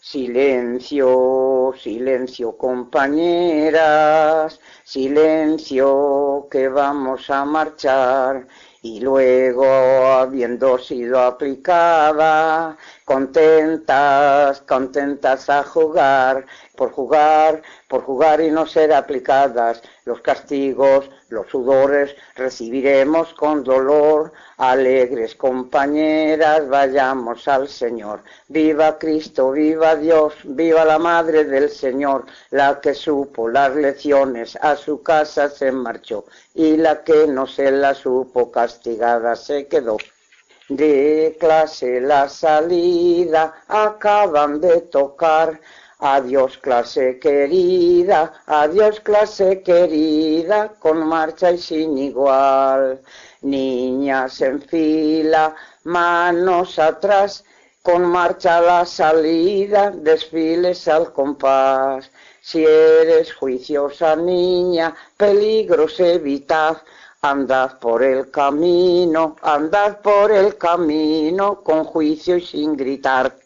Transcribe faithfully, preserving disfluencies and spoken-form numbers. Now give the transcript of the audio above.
Silencio, silencio, compañeras, silencio, que vamos a marchar. Y luego, habiendo sido aplicada, contentas, contentas a jugar, por jugar, por jugar y no ser aplicadas, los castigos, los sudores, recibiremos con dolor. Alegres compañeras, vayamos al Señor. Viva Cristo, viva Dios, viva la Madre del Señor, la que supo las lecciones, a su casa se marchó, y la que no se la supo, castigada se quedó. De clase la salida, acaban de tocar. Adiós clase querida, adiós clase querida, con marcha y sin igual. Niñas en fila, manos atrás, con marcha la salida, desfiles al compás. Si eres juiciosa niña, peligros evitad. Andad por el camino, andad por el camino, con juicio y sin gritar.